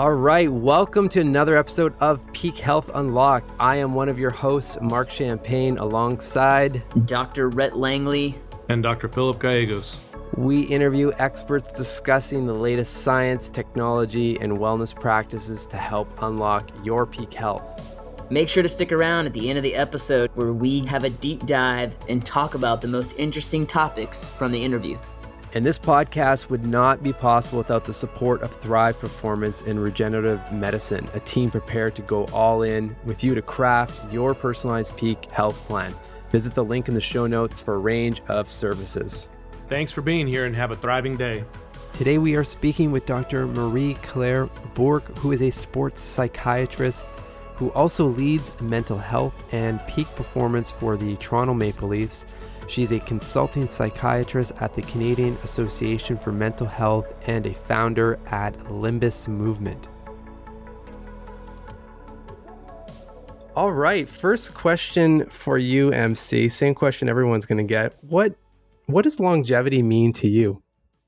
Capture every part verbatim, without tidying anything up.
All right, welcome to another episode of Peak Health Unlocked. I am one of your hosts, Mark Champagne, alongside Doctor Rhett Langley and Doctor Philip Gallegos. We interview experts discussing the latest science, technology, and wellness practices to help unlock your peak health. Make sure to stick around at the end of the episode where we have a deep dive and talk about the most interesting topics from the interview. And this podcast would not be possible without the support of Thrive Performance and Regenerative Medicine, a team prepared to go all in with you to craft your personalized peak health plan. Visit the link in the show notes for a range of services. Thanks for being here and have a thriving day. Today we are speaking with Doctor Marie-Claire Bourque, who is a sports psychiatrist who also leads mental health and peak performance for the Toronto Maple Leafs. She's a consulting psychiatrist at the Canadian Association for Mental Health and a founder at Limbus Movement. All right, first question for you, M C. Same question everyone's going to get. What what does longevity mean to you?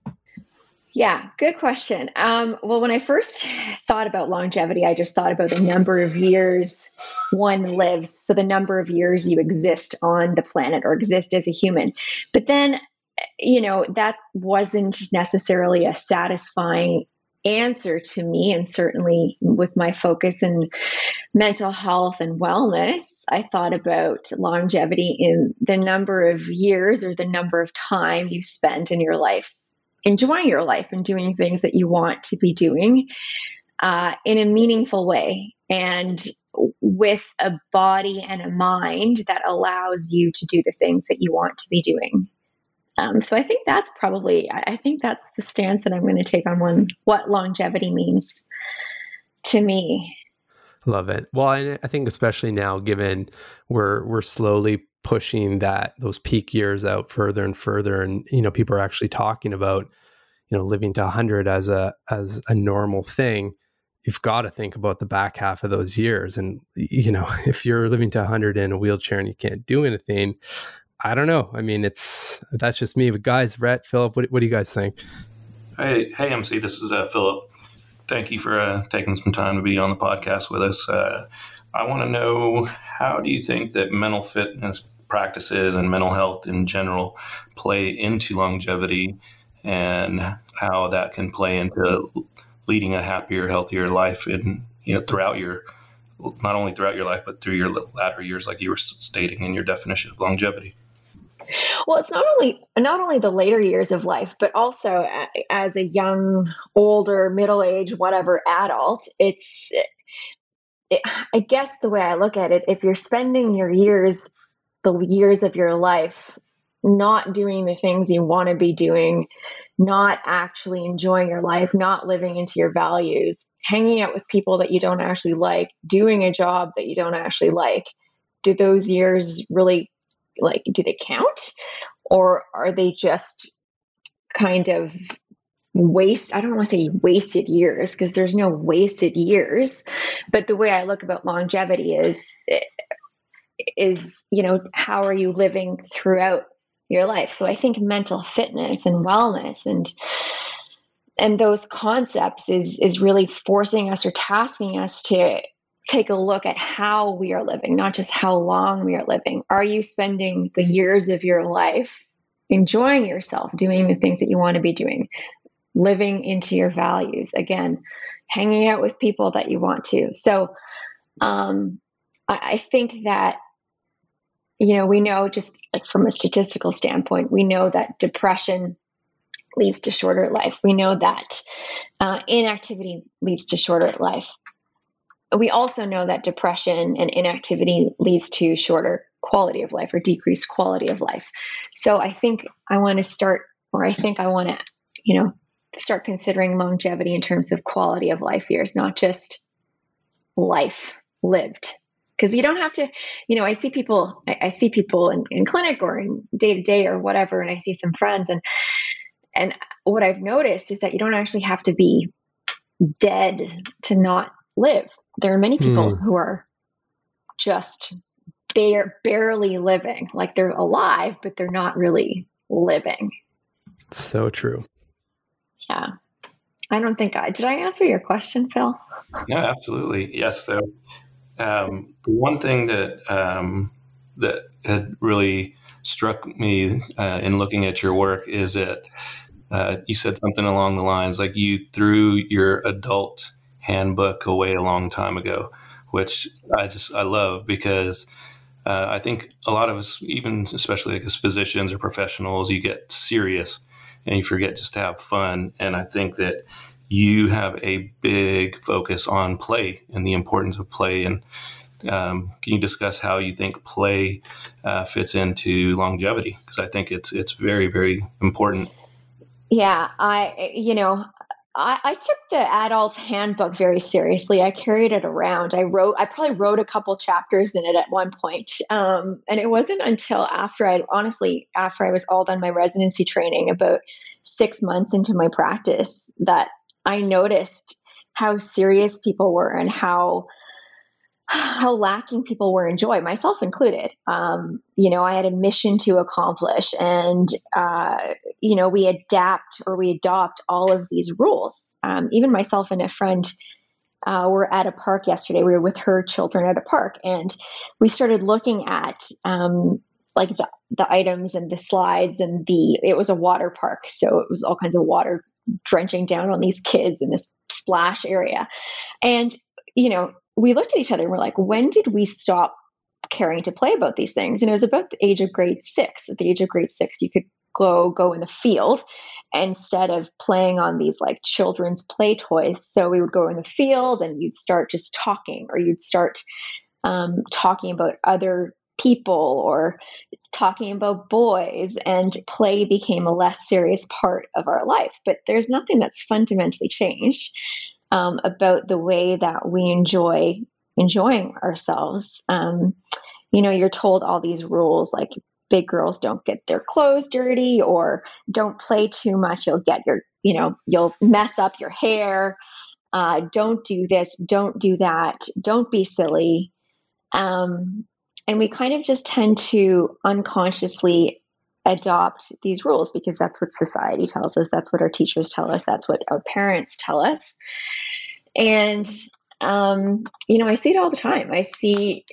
Yeah, good question. Um, well, when I first thought about longevity, I just thought about the number of years one lives. So the number of years you exist on the planet or exist as a human. But then, you know, that wasn't necessarily a satisfying answer to me. And certainly with my focus in mental health and wellness, I thought about longevity in the number of years or the number of time you spend in your life enjoying your life and doing things that you want to be doing uh, in a meaningful way and with a body and a mind that allows you to do the things that you want to be doing. Um, so I think that's probably, I think that's the stance that I'm going to take on one, what longevity means to me. Love it. Well, I, I think especially now, given we're we're slowly pushing that those peak years out further and further, and you know, people are actually talking about, you know, living to one hundred as a as a normal thing. You've got to think about the back half of those years, and you know, if you're living to one hundred in a wheelchair and you can't do anything, I don't know. I mean, it's that's just me. But guys, Rhett, Philip, what, what do you guys think? Hey, hey, M C, this is uh, Philip. Thank you for uh, taking some time to be on the podcast with us. Uh, I want to know, how do you think that mental fitness practices and mental health in general play into longevity, and how that can play into leading a happier, healthier life in, you know, throughout your, not only throughout your life, but through your latter years, like you were stating in your definition of longevity? Well, it's not only not only the later years of life, but also as a young, older, middle-aged, whatever adult. It's, it, I guess the way I look at it, if you're spending your years, the years of your life, not doing the things you want to be doing, not actually enjoying your life, not living into your values, hanging out with people that you don't actually like, doing a job that you don't actually like, do those years really, like, do they count? Or are they just kind of waste? I don't want to say wasted years, because there's no wasted years. But the way I look about longevity is, is, you know, how are you living throughout your life? So I think mental fitness and wellness and and those concepts is is really forcing us or tasking us to take a look at how we are living, not just how long we are living. Are you spending the years of your life enjoying yourself, doing the things that you want to be doing, living into your values, again, hanging out with people that you want to? So um, I, I think that, you know, we know, just like from a statistical standpoint, we know that depression leads to shorter life. We know that uh, inactivity leads to shorter life. We also know that depression and inactivity leads to shorter quality of life or decreased quality of life. So I think I want to start, or I think I want to, you know, start considering longevity in terms of quality of life years, not just life lived. Because you don't have to, you know, I see people, I, I see people in, in clinic or in day to day or whatever, and I see some friends, and and what I've noticed is that you don't actually have to be dead to not live. There are many people mm. who are just bare, barely living, like they're alive, but they're not really living. So true. Yeah. I don't think I did. I answer your question, Phil? Yeah, absolutely. Yes. So um, the one thing that um, that had really struck me uh, in looking at your work is that uh, you said something along the lines like you threw your adult handbook away a long time ago, which I just I love because uh, I think a lot of us, even especially like as physicians or professionals, you get serious and you forget just to have fun. And I think that you have a big focus on play and the importance of play. And um, can you discuss how you think play uh, fits into longevity? Because I think it's it's very, very important. Yeah, I, you know, I, I took the adult handbook very seriously. I carried it around. I wrote, I probably wrote a couple chapters in it at one point. Um, and it wasn't until after I, honestly, after I was all done my residency training, about six months into my practice, that I noticed how serious people were and how how lacking people were in joy, myself included. Um, you know, I had a mission to accomplish, and uh, you know, we adapt or we adopt all of these rules. Um, even myself and a friend uh, were at a park yesterday. We were with her children at a park, and we started looking at um, like the the items and the slides, and the it was a water park, so it was all kinds of water drenching down on these kids in this splash area, and you know. We looked at each other and we're like, when did we stop caring to play about these things? And it was about the age of grade six. At the age of grade six, you could go go in the field instead of playing on these like children's play toys. So we would go in the field and you'd start just talking, or you'd start um, talking about other people or talking about boys, and play became a less serious part of our life. But there's nothing that's fundamentally changed Um, about the way that we enjoy enjoying ourselves. Um, you know, you're told all these rules, like big girls don't get their clothes dirty, or don't play too much. You'll get your, you know, you'll mess up your hair. Uh, don't do this. Don't do that. Don't be silly. Um, and we kind of just tend to unconsciously adopt these rules because that's what society tells us. That's what our teachers tell us. That's what our parents tell us. And, um, you know, I see it all the time. I see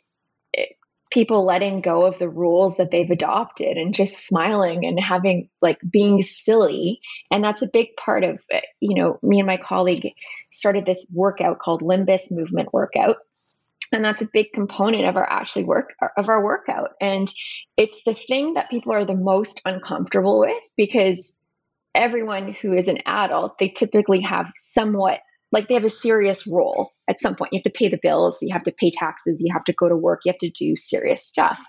people letting go of the rules that they've adopted and just smiling and having, like, being silly. And that's a big part of, you know, me and my colleague started this workout called Limbus Movement Workout. And that's a big component of our actually work of our workout. And it's the thing that people are the most uncomfortable with, because everyone who is an adult, they typically have somewhat, like they have a serious role at some point. You have to pay the bills, you have to pay taxes, you have to go to work, you have to do serious stuff.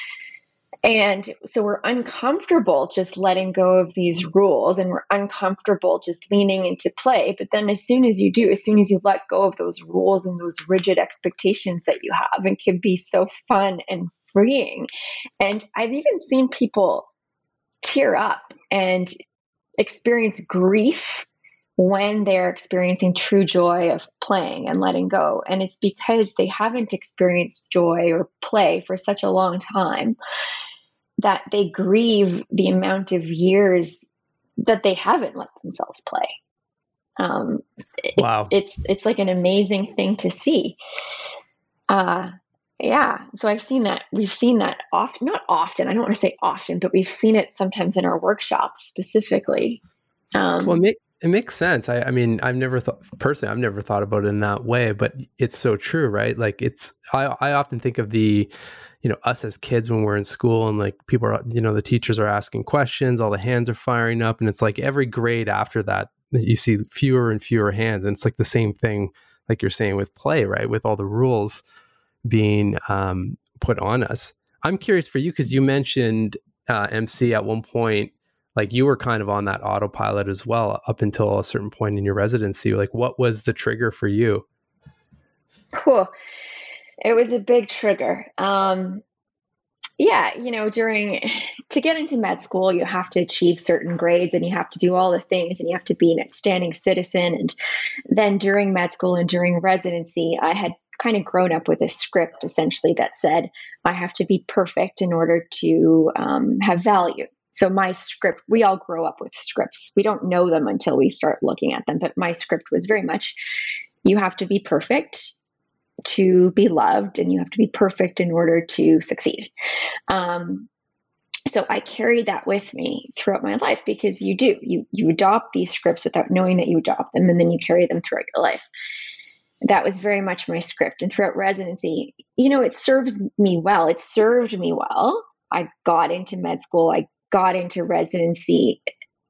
And so we're uncomfortable just letting go of these rules, and we're uncomfortable just leaning into play. But then as soon as you do, as soon as you let go of those rules and those rigid expectations that you have, it can be so fun and freeing. And I've even seen people tear up and experience grief when they're experiencing true joy of playing and letting go. And it's because they haven't experienced joy or play for such a long time that they grieve the amount of years that they haven't let themselves play. Um, it's, wow. It's, it's like an amazing thing to see. Uh, yeah. So I've seen that. We've seen that often, not often, I don't want to say often, but we've seen it sometimes in our workshops specifically. Um, well, it, make, it makes sense. I, I mean, I've never thought, personally, I've never thought about it in that way, but it's so true, right? Like it's, I, I often think of the, you know, us as kids when we're in school and like people are, you know, the teachers are asking questions, all the hands are firing up. And it's like every grade after that, you see fewer and fewer hands. And it's like the same thing, like you're saying with play, right? With all the rules being um, put on us. I'm curious for you, because you mentioned uh, M C at one point, like you were kind of on that autopilot as well up until a certain point in your residency. Like what was the trigger for you? Cool. It was a big trigger. Um, yeah, you know, during, to get into med school, you have to achieve certain grades and you have to do all the things and you have to be an upstanding citizen. And then during med school and during residency, I had kind of grown up with a script essentially that said, I have to be perfect in order to um, have value. So my script, we all grow up with scripts. We don't know them until we start looking at them. But my script was very much, you have to be perfect to be loved, and you have to be perfect in order to succeed. Um, so I carried that with me throughout my life, because you do, you, you adopt these scripts without knowing that you adopt them, and then you carry them throughout your life. That was very much my script. And throughout residency, you know, it serves me well. It served me well. I got into med school. I got into residency.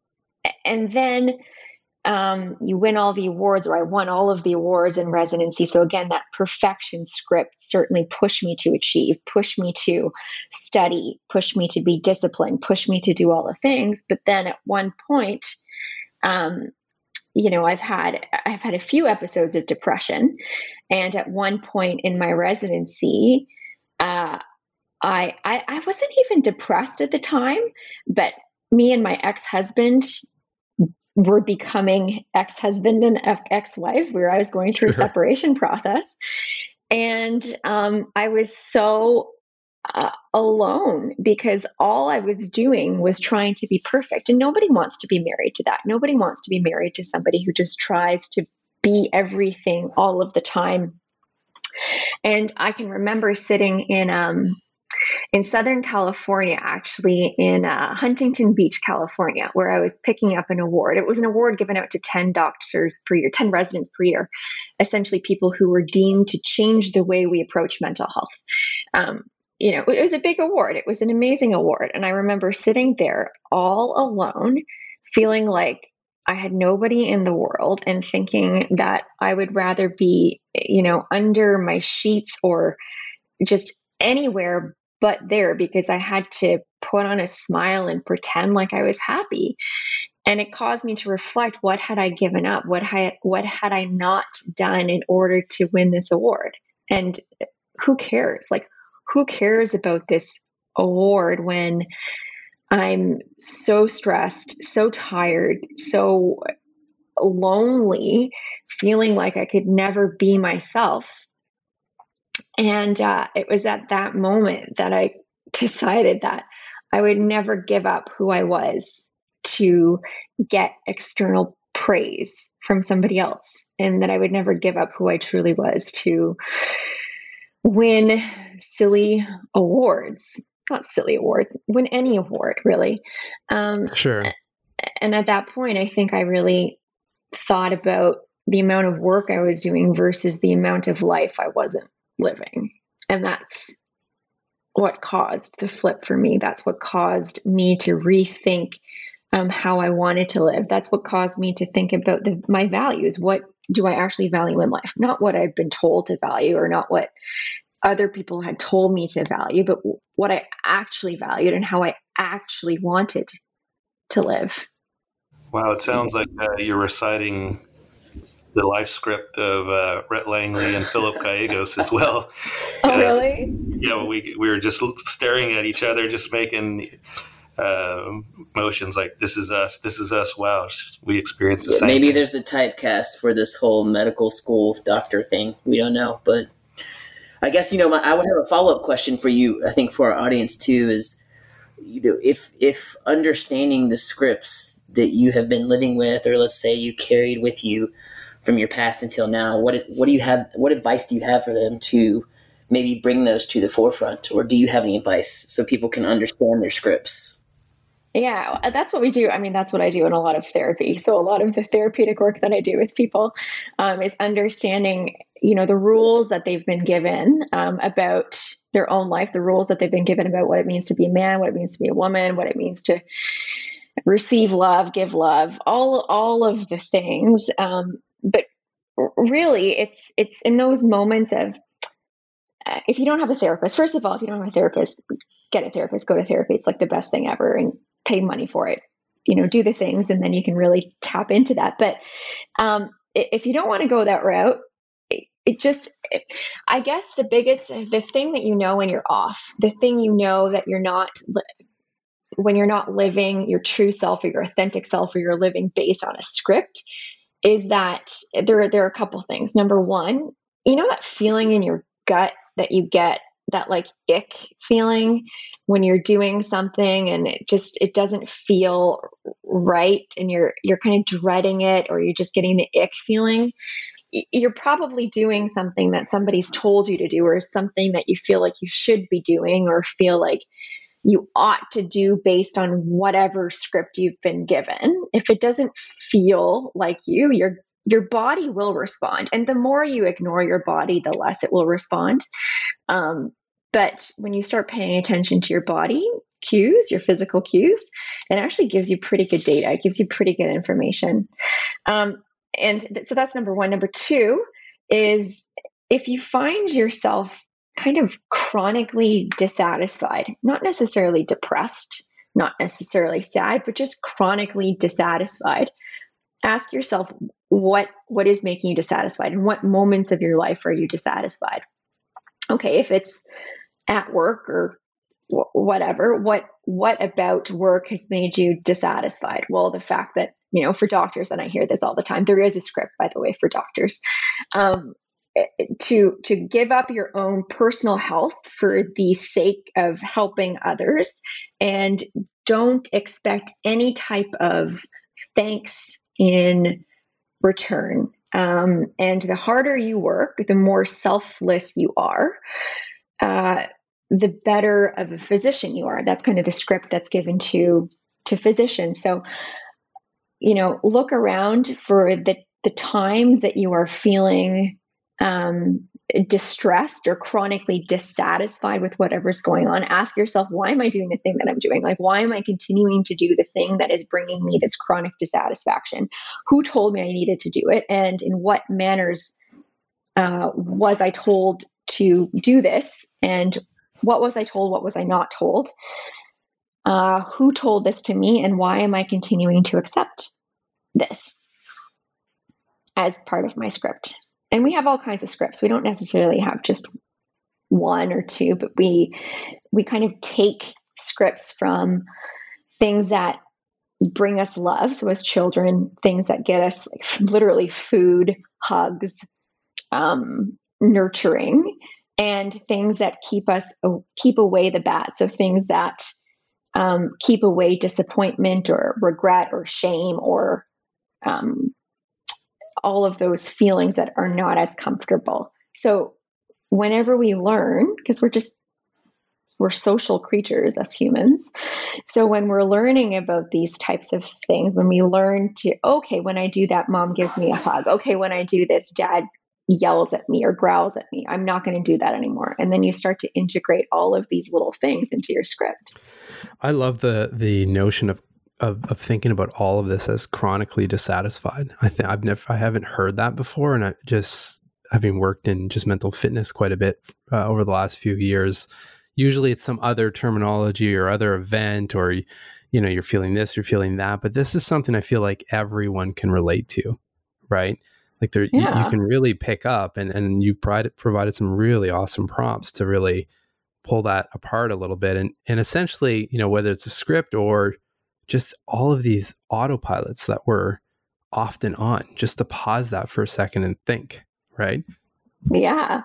And then um, you win all the awards, or I won all of the awards in residency. So again, that perfection script certainly pushed me to achieve, pushed me to study, pushed me to be disciplined, pushed me to do all the things. But then at one point, um, you know, I've had, I've had a few episodes of depression. And at one point in my residency, uh, I, I, I wasn't even depressed at the time, but me and my ex-husband were becoming ex-husband and ex-wife, where I was going through sure. a separation process. And um, I was so uh, alone, because all I was doing was trying to be perfect. And nobody wants to be married to that. Nobody wants to be married to somebody who just tries to be everything all of the time. And I can remember sitting in, um, in Southern California, actually in uh, Huntington Beach, California, where I was picking up an award. It was an award given out to ten doctors per year, ten residents per year, essentially people who were deemed to change the way we approach mental health. Um, you know, it was a big award. It was an amazing award. And I remember sitting there all alone, feeling like I had nobody in the world, and thinking that I would rather be, you know, under my sheets or just anywhere but there, because I had to put on a smile and pretend like I was happy. And it caused me to reflect, what had I given up? What had, what had I not done in order to win this award? And who cares? Like, who cares about this award when I'm so stressed, so tired, so lonely, feeling like I could never be myself? And uh, it was at that moment that I decided that I would never give up who I was to get external praise from somebody else, and that I would never give up who I truly was to win silly awards, not silly awards, win any award, really. Um, sure. And at that point, I think I really thought about the amount of work I was doing versus the amount of life I wasn't living. And that's what caused the flip for me. That's what caused me to rethink um, how I wanted to live. That's what caused me to think about the, my values. What do I actually value in life? Not what I've been told to value, or not what other people had told me to value, but what I actually valued and how I actually wanted to live. Wow, it sounds like uh, you're reciting the life script of uh, Rhett Langley and Philip Gallegos as well. Oh, uh, really? Yeah, well, we we were just staring at each other, just making uh, motions like, this is us, this is us. Wow, we experienced the yeah, same Maybe thing. There's a typecast for this whole medical school doctor thing. We don't know. But I guess, you know, my, I would have a follow-up question for you, I think, for our audience too, is, you know, if if understanding the scripts that you have been living with, or let's say you carried with you from your past until now, what what do you have? What advice do you have for them to maybe bring those to the forefront, or do you have any advice so people can understand their scripts? Yeah, that's what we do. I mean, that's what I do in a lot of therapy. So a lot of the therapeutic work that I do with people um, is understanding, you know, the rules that they've been given um, about their own life, the rules that they've been given about what it means to be a man, what it means to be a woman, what it means to receive love, give love, all all of the things. Um, but really, it's it's in those moments of, uh, if you don't have a therapist, first of all, if you don't have a therapist, get a therapist, go to therapy. It's like the best thing ever, and pay money for it. You know, do the things, and then you can really tap into that. But um, if you don't want to go that route, it, it just, it, I guess the biggest, the thing that you know when you're off, the thing you know that you're not, when you're not living your true self or your authentic self, or you're living based on a script, is that there, there are a couple things. Number one, you know that feeling in your gut that you get that like ick feeling when you're doing something and it just, it doesn't feel right and you're, you're kind of dreading it, or you're just getting the ick feeling, you're probably doing something that somebody's told you to do, or something that you feel like you should be doing, or feel like you ought to do based on whatever script you've been given. If it doesn't feel like you, your your body will respond. And the more you ignore your body, the less it will respond. Um, but when you start paying attention to your body cues, your physical cues, it actually gives you pretty good data. It gives you pretty good information. Um, and th- so that's number one. Number two is if you find yourself kind of chronically dissatisfied, not necessarily depressed, not necessarily sad, but just chronically dissatisfied, ask yourself what what is making you dissatisfied, and what moments of your life are you dissatisfied. Okay, if it's at work or w- whatever, what what about work has made you dissatisfied? Well, the fact that, you know, for doctors, and I hear this all the time, there is a script, by the way, for doctors, um, to to give up your own personal health for the sake of helping others, and don't expect any type of thanks in return. Um, and the harder you work, the more selfless you are, uh, the better of a physician you are. That's kind of the script that's given to to physicians. So, you know, look around for the the times that you are feeling um, distressed or chronically dissatisfied with whatever's going on. Ask yourself, why am I doing the thing that I'm doing? Like, why am I continuing to do the thing that is bringing me this chronic dissatisfaction? Who told me I needed to do it? And in what manners uh, was I told to do this? And what was I told? What was I not told? Uh, who told this to me? And why am I continuing to accept this as part of my script? And we have all kinds of scripts. We don't necessarily have just one or two, but we we kind of take scripts from things that bring us love. So as children, things that get us like literally food, hugs, um, nurturing, and things that keep us keep away the bad. So things that um, keep away disappointment or regret or shame or um, all of those feelings that are not as comfortable. So whenever we learn, because we're just, we're social creatures as humans. So when we're learning about these types of things, when we learn to, okay, when I do that, mom gives me a hug. Okay, when I do this, dad yells at me or growls at me. I'm not going to do that anymore. And then you start to integrate all of these little things into your script. I love the the notion of Of, of thinking about all of this as chronically dissatisfied. I think I've never, I haven't heard that before. And I just, having worked in just mental fitness quite a bit uh, over the last few years, usually it's some other terminology or other event, or, you know, you're feeling this, you're feeling that, but this is something I feel like everyone can relate to, right? Like there, yeah. you, you can really pick up, and, and you've provided, provided some really awesome prompts to really pull that apart a little bit. And, and essentially, you know, whether it's a script or just all of these autopilots that we're often on, just to pause that for a second and think, right? Yeah,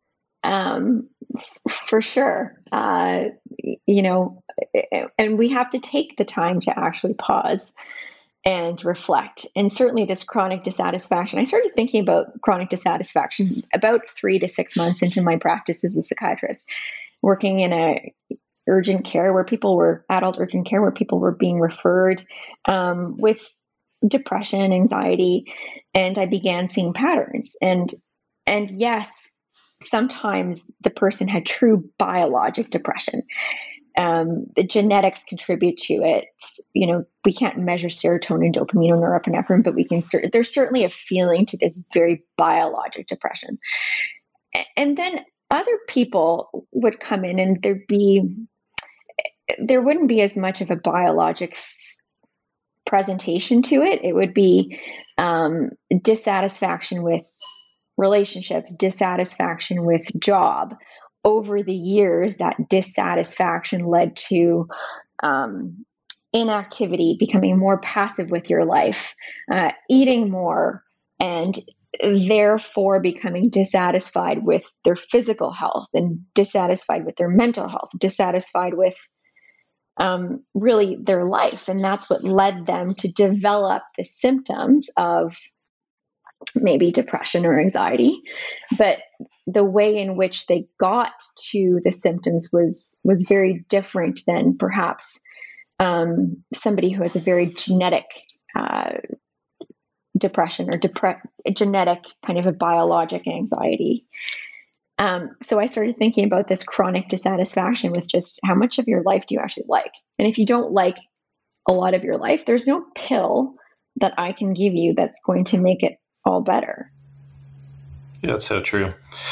um, f- for sure. Uh, you know, and we have to take the time to actually pause and reflect. And certainly this chronic dissatisfaction, I started thinking about chronic dissatisfaction about three to six months into my practice as a psychiatrist, working in a urgent care where people were adult urgent care where people were being referred um, with depression, anxiety, and I began seeing patterns. And and yes, sometimes the person had true biologic depression. Um, the genetics contribute to it. You know, we can't measure serotonin, dopamine, or norepinephrine, but we can. Cer- there's certainly a feeling to this very biologic depression. And then other people would come in, and there'd be there wouldn't be as much of a biologic f- presentation to it. It would be um, dissatisfaction with relationships, dissatisfaction with job. Over the years, that dissatisfaction led to um, inactivity, becoming more passive with your life, uh, eating more, and therefore becoming dissatisfied with their physical health and dissatisfied with their mental health, dissatisfied with um, really their life. And that's what led them to develop the symptoms of maybe depression or anxiety. But the way in which they got to the symptoms was was very different than perhaps um, somebody who has a very genetic uh, depression or depre- genetic kind of a biologic anxiety. Um, so I started thinking about this chronic dissatisfaction with just how much of your life do you actually like? And if you don't like a lot of your life, there's no pill that I can give you that's going to make it all better. Yeah, that's so true.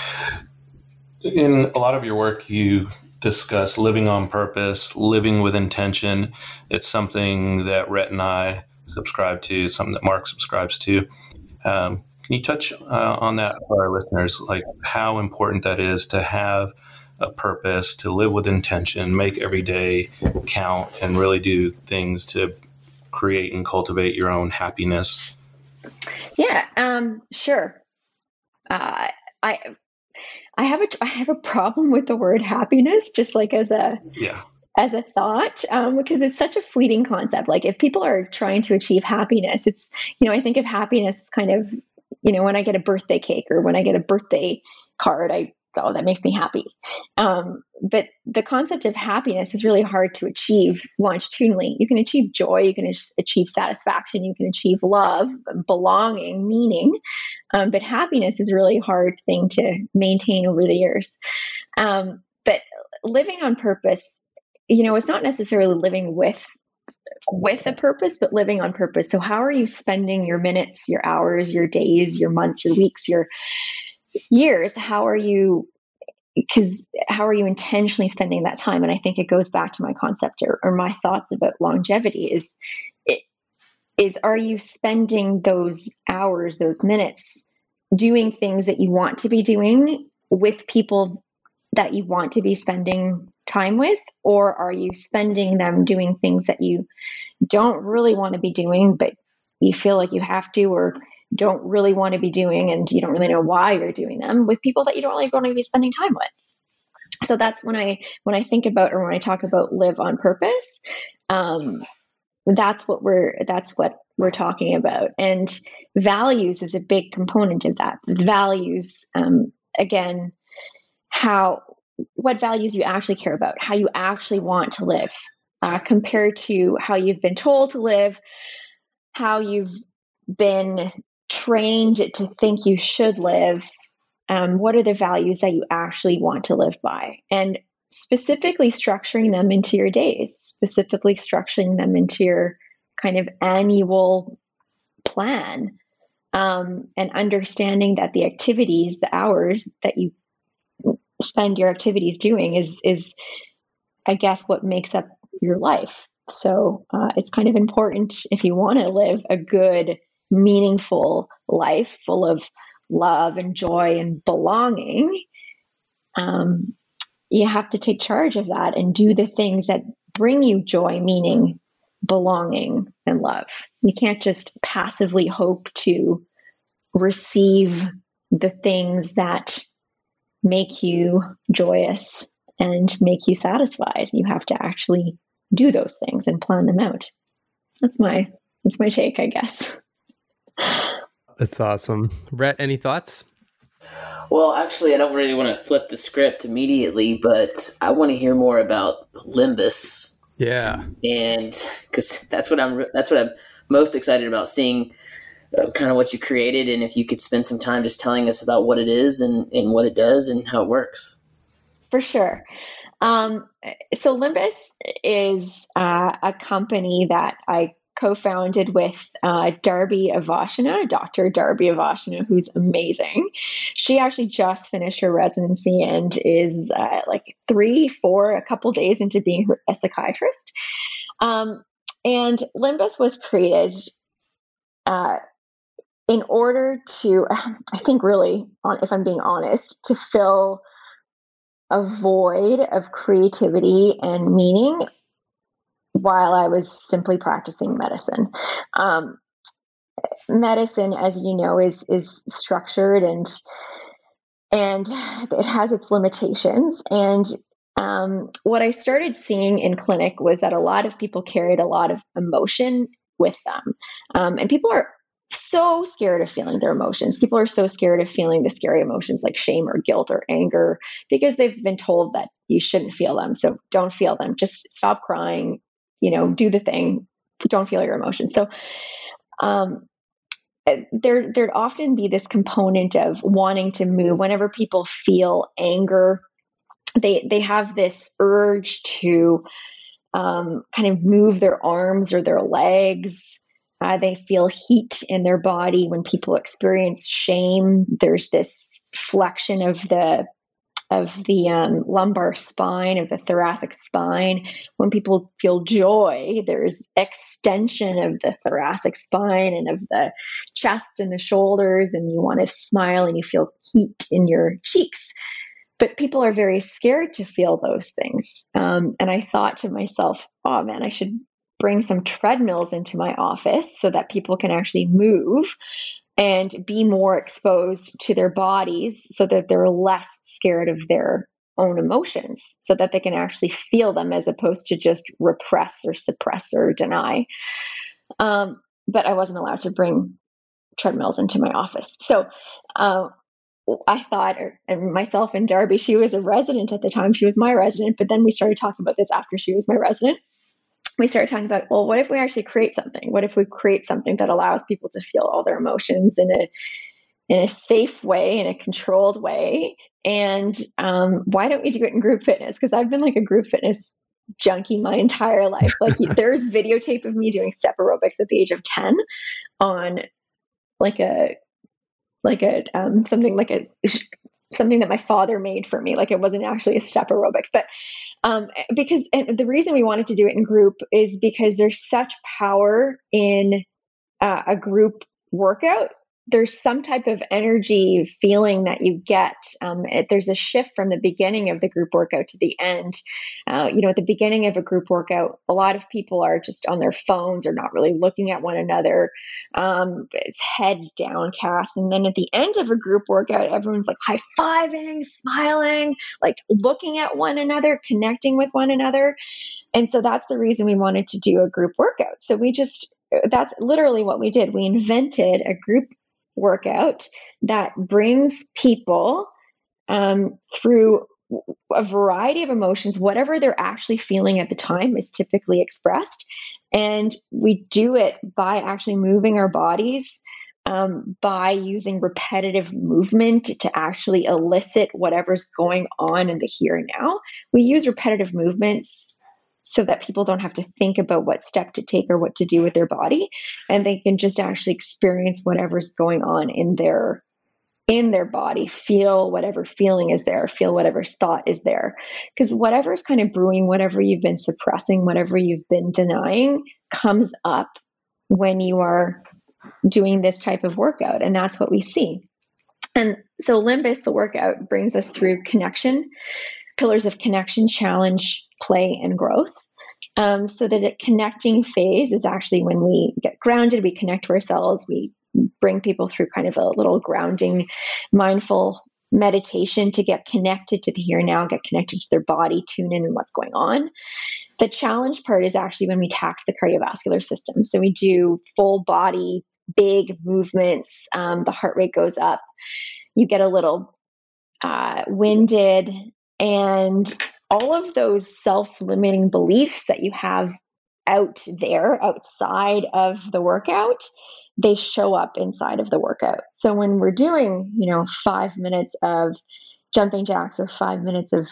In a lot of your work, you discuss living on purpose, living with intention. It's something that Rhett and I subscribe to, something that Mark subscribes to. Um, can you touch uh, on that for our listeners, like how important that is to have a purpose, to live with intention, make every day count, and really do things to create and cultivate your own happiness? Yeah, um, sure. Uh, I I have a I have a problem with the word happiness, just like as a yeah. as a thought, um, because it's such a fleeting concept. Like if people are trying to achieve happiness, it's, you know, I think of happiness as kind of, you know, when I get a birthday cake or when I get a birthday card, I, oh, that makes me happy. Um, but the concept of happiness is really hard to achieve longitudinally. You can achieve joy, you can achieve satisfaction, you can achieve love, belonging, meaning, um, but happiness is a really hard thing to maintain over the years. Um, but living on purpose, you know, it's not necessarily living with with a purpose, but living on purpose. So how are you spending your minutes, your hours, your days, your months, your weeks, your years? How are you, because how are you intentionally spending that time? And I think it goes back to my concept or, or my thoughts about longevity is, it, is are you spending those hours, those minutes, doing things that you want to be doing with people that you want to be spending time with, or are you spending them doing things that you don't really want to be doing, but you feel like you have to, or don't really want to be doing, and you don't really know why you're doing them with people that you don't really want to be spending time with? So that's when I when I think about, or when I talk about live on purpose, um, that's what we're that's what we're talking about. And values is a big component of that. Values, um, again, how what values you actually care about, how you actually want to live, uh, compared to how you've been told to live, how you've been trained to think you should live. Um, what are the values that you actually want to live by? And specifically structuring them into your days, specifically structuring them into your kind of annual plan, um, and understanding that the activities, the hours that you spend your activities doing is, is I guess, what makes up your life. So uh, it's kind of important if you want to live a good, meaningful life full of love and joy and belonging, um, you have to take charge of that and do the things that bring you joy, meaning, belonging, and love. You can't just passively hope to receive the things that make you joyous and make you satisfied. You have to actually do those things and plan them out. That's my that's my take, I guess. That's awesome. Rhett, any thoughts? Well, actually, I don't really want to flip the script immediately, but I want to hear more about Limbus. Yeah, and because that's what I'm that's what I'm most excited about, seeing uh, kind of what you created, and if you could spend some time just telling us about what it is and, and what it does and how it works. For sure. Um, so Limbus is uh, a company that I co-founded with uh, Darby Avashina, Doctor Darby Avashina, who's amazing. She actually just finished her residency and is uh, like three, four, a couple days into being a psychiatrist. Um, and Limbus was created uh, in order to, I think really, if I'm being honest, to fill a void of creativity and meaning while I was simply practicing medicine. Um, medicine, as you know, is is structured and and it has its limitations. And um, what I started seeing in clinic was that a lot of people carried a lot of emotion with them, um, and people are so scared of feeling their emotions. People are so scared of feeling the scary emotions like shame or guilt or anger because they've been told that you shouldn't feel them. So don't feel them. Just stop crying. You know, do the thing. Don't feel your emotions. So. Um, There, there'd often be this component of wanting to move. Whenever people feel anger, they they have this urge to um, kind of move their arms or their legs. Uh, they feel heat in their body. When people experience shame, there's this flexion of the of the um, lumbar spine, of the thoracic spine. When people feel joy, there's extension of the thoracic spine and of the chest and the shoulders, and you want to smile and you feel heat in your cheeks. But people are very scared to feel those things. Um, and I thought to myself, oh man, I should bring some treadmills into my office so that people can actually move and be more exposed to their bodies so that they're less scared of their own emotions, so that they can actually feel them as opposed to just repress or suppress or deny. Um, but I wasn't allowed to bring treadmills into my office. So uh, I thought, and myself and Darby, she was a resident at the time. She was my resident, but then we started talking about this after she was my resident. We started talking about, well, what if we actually create something? What if we create something that allows people to feel all their emotions in a in a safe way, in a controlled way? And um, why don't we do it in group fitness? Because I've been like a group fitness junkie my entire life. Like there's videotape of me doing step aerobics at the age of ten on like a like a um, something like a something that my father made for me. Like it wasn't actually a step aerobics, but um, because and the reason we wanted to do it in group is because there's such power in uh, a group workout. There's some type of energy feeling that you get. Um, it, there's a shift from the beginning of the group workout to the end. Uh, you know, at the beginning of a group workout, a lot of people are just on their phones or not really looking at one another. Um, it's head downcast. And then at the end of a group workout, everyone's like high-fiving, smiling, like looking at one another, connecting with one another. And so that's the reason we wanted to do a group workout. So we just, that's literally what we did. We invented a group workout that brings people um, through a variety of emotions. Whatever they're actually feeling at the time is typically expressed. And we do it by actually moving our bodies, um, by using repetitive movement to actually elicit whatever's going on in the here and now. We use repetitive movements so that people don't have to think about what step to take or what to do with their body, and they can just actually experience whatever's going on in their in their body, feel whatever feeling is there, feel whatever thought is there. Because whatever's kind of brewing, whatever you've been suppressing, whatever you've been denying comes up when you are doing this type of workout. And that's what we see. And so Limbus, the workout, brings us through connection, pillars of connection, challenge, play, and growth. Um, so that the connecting phase is actually when we get grounded, we connect to ourselves, we bring people through kind of a little grounding, mindful meditation to get connected to the here and now, get connected to their body, tune in on what's going on. The challenge part is actually when we tax the cardiovascular system. So we do full body, big movements, um, the heart rate goes up, you get a little uh, winded, and all of those self-limiting beliefs that you have out there, outside of the workout, they show up inside of the workout. So when we're doing, you know, five minutes of jumping jacks or five minutes of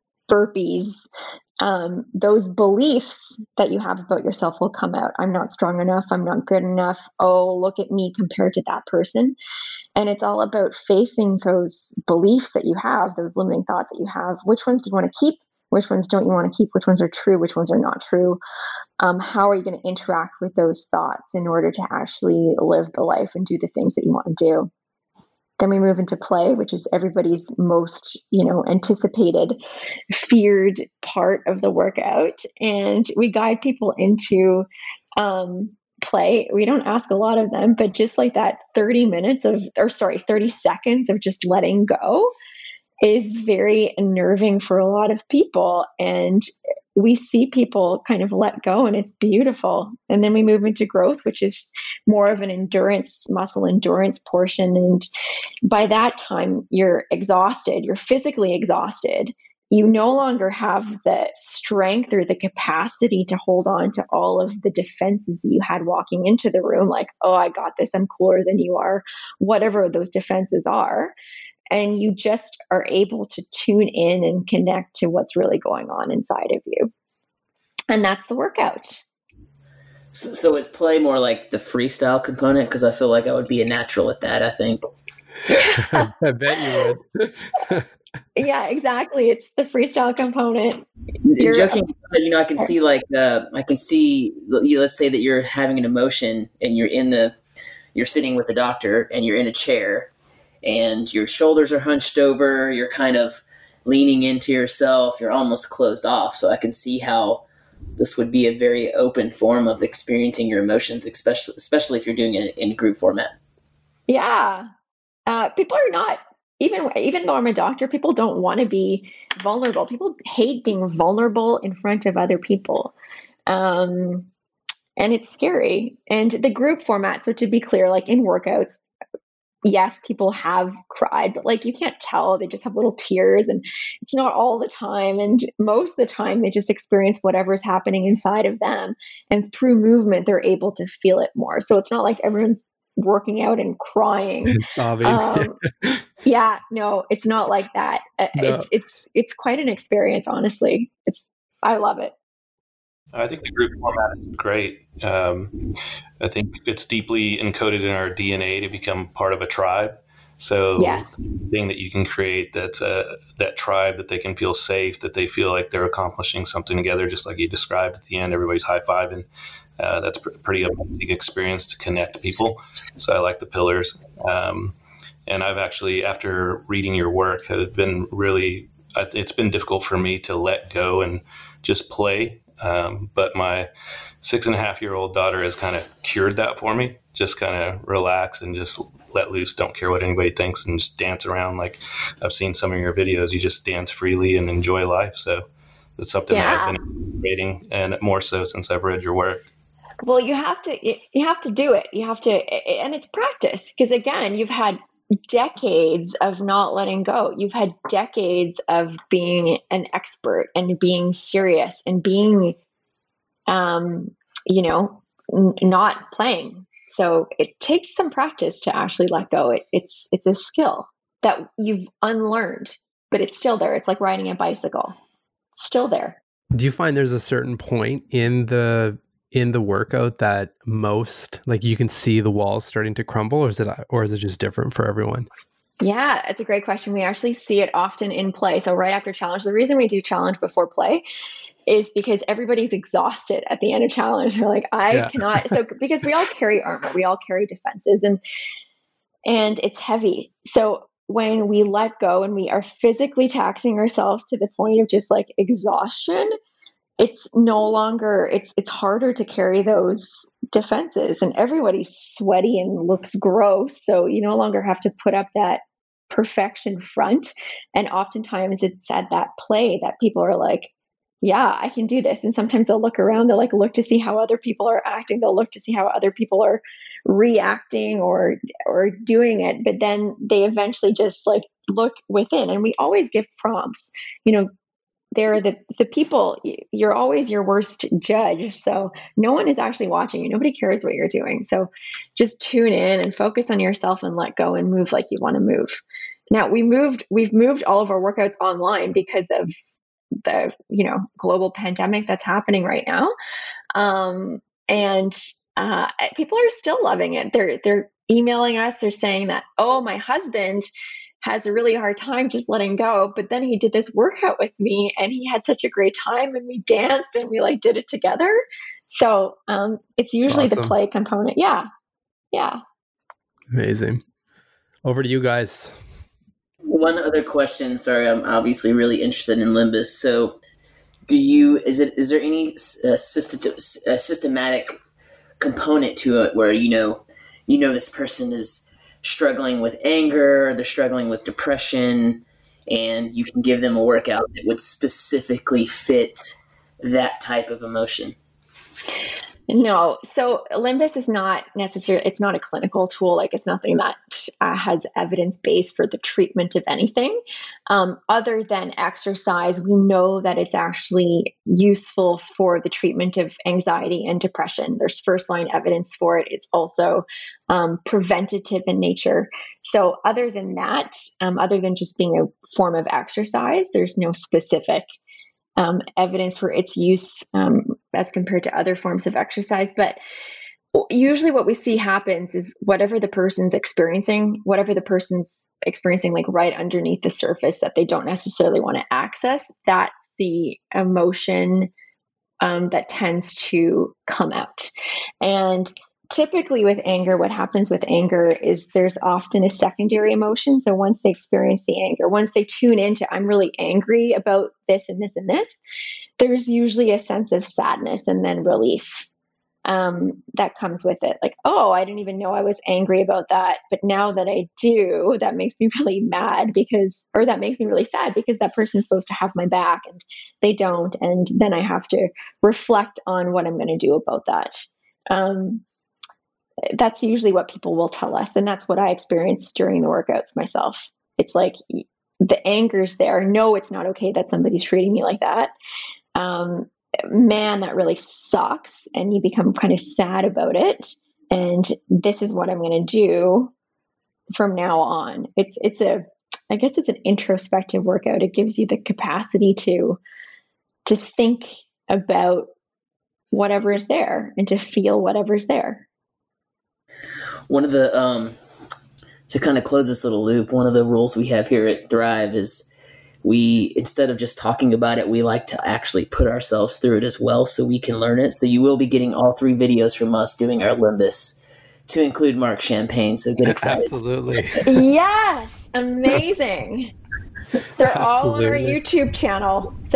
burpees, um, those beliefs that you have about yourself will come out. I'm not strong enough. I'm not good enough. Oh, look at me compared to that person. And it's all about facing those beliefs that you have, those limiting thoughts that you have. Which ones do you want to keep? Which ones don't you want to keep? Which ones are true? Which ones are not true? Um, how are you going to interact with those thoughts in order to actually live the life and do the things that you want to do? Then we move into play, which is everybody's most, you know, anticipated, feared part of the workout. And we guide people into um, play. We don't ask a lot of them, but just like that thirty minutes of, or sorry, thirty seconds of just letting go is very unnerving for a lot of people. And we see people kind of let go, and it's beautiful. And then we move into growth, which is more of an endurance, muscle endurance portion. And by that time, you're exhausted, you're physically exhausted. You no longer have the strength or the capacity to hold on to all of the defenses that you had walking into the room, like, oh, I got this, I'm cooler than you are, whatever those defenses are. And you just are able to tune in and connect to what's really going on inside of you. And that's the workout. So, so is play more like the freestyle component? Because I feel like I would be a natural at that, I think. I bet you would. Yeah, exactly. It's the freestyle component. You're, joking, you know, I can see like, uh, I can see, you know, let's say that you're having an emotion and you're in the, you're sitting with the doctor and you're in a chair and your shoulders are hunched over, you're kind of leaning into yourself, you're almost closed off. So I can see how this would be a very open form of experiencing your emotions, especially, especially if you're doing it in group format. Yeah. Uh, people are not, even, even though I'm a doctor, people don't want to be vulnerable. People hate being vulnerable in front of other people. Um, and it's scary. And the group format, so to be clear, like in workouts, yes, people have cried, but like you can't tell. They just have little tears, and it's not all the time. And most of the time, they just experience whatever's happening inside of them. And through movement, they're able to feel it more. So it's not like everyone's working out and crying. Um, yeah, no, it's not like that. No. It's it's it's quite an experience, honestly. It's I love it. I think the group format is great. Um, I think it's deeply encoded in our D N A to become part of a tribe. So yes. the thing that you can create that's uh, that tribe that they can feel safe, that they feel like they're accomplishing something together, just like you described at the end, everybody's high-fiving. Uh, that's a pretty amazing experience to connect people. So I like the pillars. Um, and I've actually, after reading your work, have been really, it's been difficult for me to let go and just play. Um, but my six and a half year old daughter has kind of cured that for me. Just kind of relax and just let loose. Don't care what anybody thinks and just dance around. Like I've seen some of your videos, you just dance freely and enjoy life. So that's something yeah. that I've been creating, and more so since I've read your work. Well, you have to, you have to do it. You have to, and it's practice. Because again, you've had decades of not letting go. You've had decades of being an expert and being serious and being, um, you know, n- not playing. So it takes some practice to actually let go. It, it's it's a skill that you've unlearned, but it's still there. It's like riding a bicycle. It's still there. Do you find there's a certain point in the in the workout that most, like you can see the walls starting to crumble, or is it, or is it just different for everyone? Yeah, it's a great question. We actually see it often in play. So right after challenge, the reason we do challenge before play is because everybody's exhausted at the end of challenge. They're like, I yeah. cannot. So because we all carry armor, we all carry defenses, and, and it's heavy. So when we let go and we are physically taxing ourselves to the point of just like exhaustion, it's no longer, it's it's harder to carry those defenses, and everybody's sweaty and looks gross. So you no longer have to put up that perfection front. And oftentimes it's at that play that people are like, yeah, I can do this. And sometimes they'll look around, they'll like look to see how other people are acting. They'll look to see how other people are reacting or, or doing it. But then they eventually just like look within, and we always give prompts, you know, they're the, the people, you're always your worst judge. So no one is actually watching you. Nobody cares what you're doing. So just tune in and focus on yourself and let go and move like you want to move. Now we moved, we've moved all of our workouts online because of the, you know, global pandemic that's happening right now. Um, and uh, people are still loving it. They're, they're emailing us. They're saying that, oh, my husband has a really hard time just letting go. But then he did this workout with me and he had such a great time, and we danced and we like did it together. So um, it's usually awesome. The play component. Yeah. Yeah. Amazing. Over to you guys. One other question. Sorry, I'm obviously really interested in Limbus. So do you, is it, is there any uh, system, uh, systematic component to it where, you know, you know, this person is struggling with anger, they're struggling with depression, and you can give them a workout that would specifically fit that type of emotion? No. So Limbus is not necessarily, it's not a clinical tool. Like it's nothing that uh, has evidence base for the treatment of anything. Um, other than exercise, we know that it's actually useful for the treatment of anxiety and depression. There's first line evidence for it. It's also um, preventative in nature. So other than that, um, other than just being a form of exercise, there's no specific Um, evidence for its use um, as compared to other forms of exercise. But usually what we see happens is whatever the person's experiencing, whatever the person's experiencing like right underneath the surface that they don't necessarily want to access, that's the emotion um, that tends to come out. And typically with anger, what happens with anger is there's often a secondary emotion. So once they experience the anger, once they tune into, I'm really angry about this and this and this, there's usually a sense of sadness and then relief um, that comes with it. Like, oh, I didn't even know I was angry about that. But now that I do, that makes me really mad because, or that makes me really sad because that person's supposed to have my back and they don't. And then I have to reflect on what I'm going to do about that. Um, That's usually what people will tell us. And that's what I experienced during the workouts myself. It's like the anger's there. No, it's not okay that somebody's treating me like that. Um, man, that really sucks. And you become kind of sad about it. And this is what I'm going to do from now on. It's, it's a, I guess it's an introspective workout. It gives you the capacity to, to think about whatever is there and to feel whatever's there. One of the, um, to kind of close this little loop, one of the rules we have here at Thrive is we, instead of just talking about it, we like to actually put ourselves through it as well so we can learn it. So you will be getting all three videos from us doing our Limbus to include Mark Champagne. So get excited. Absolutely. Yes. Amazing. They're Absolutely. all on our YouTube channel. So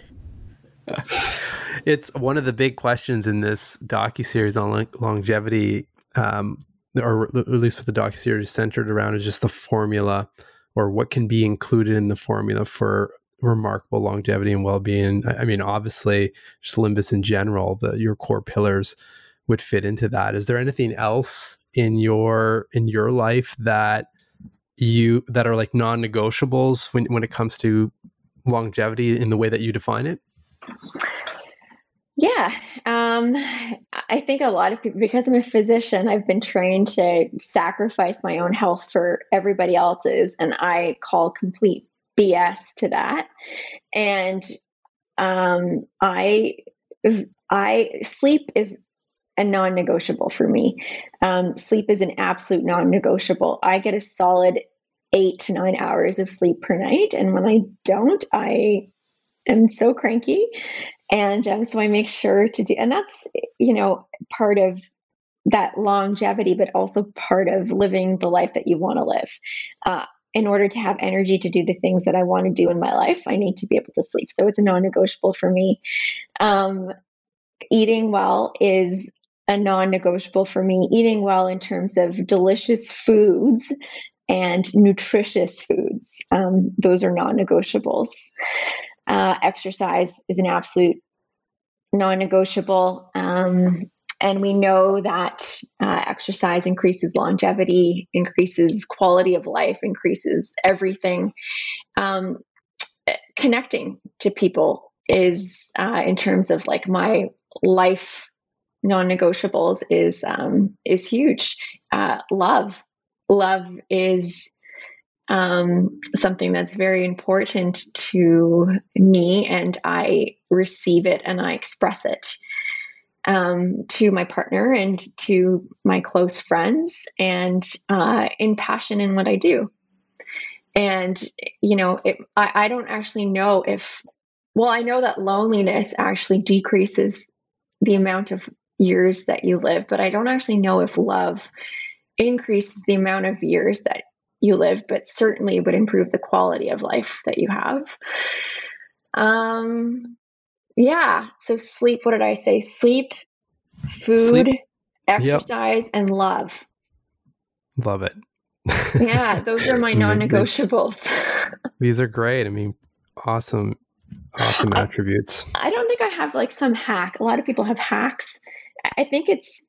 it's one of the big questions in this docuseries on lo- longevity, um, or at least with the docuseries centered around, is just the formula or what can be included in the formula for remarkable longevity and well-being. I mean, obviously, just Limbus in general, the, your core pillars would fit into that. Is there anything else in your in your life that you that are like non-negotiables when when it comes to longevity in the way that you define it? Yeah, um, I think a lot of people, because I'm a physician, I've been trained to sacrifice my own health for everybody else's, and I call complete B S to that. And um, I, I sleep is a non-negotiable for me. Um, sleep is an absolute non-negotiable. I get a solid eight to nine hours of sleep per night, and when I don't, I am so cranky. And um, so I make sure to do, and that's, you know, part of that longevity, but also part of living the life that you want to live. Uh, in order to have energy to do the things that I want to do in my life, I need to be able to sleep. So it's a non-negotiable for me. Um, eating well is a non-negotiable for me. Eating well in terms of delicious foods and nutritious foods. Um, those are non-negotiables. Uh, exercise is an absolute non-negotiable. Um, and we know that uh, exercise increases longevity, increases quality of life, increases everything. Um, connecting to people is, uh, in terms of like my life non-negotiables, is um, is huge. Uh, love. Love is um, something that's very important to me, and I receive it and I express it um, to my partner and to my close friends, and uh, in passion in what I do. And, you know, it, I, I don't actually know if, well, I know that loneliness actually decreases the amount of years that you live, but I don't actually know if love increases the amount of years that you live, but certainly would improve the quality of life that you have. Um, yeah. So sleep, what did I say? Sleep, food, Sleep, exercise, yep. and love. Love it. Yeah, those are my non-negotiables. These are great. I mean, awesome, awesome attributes. I, I don't think I have like some hack. A lot of people have hacks. I think it's,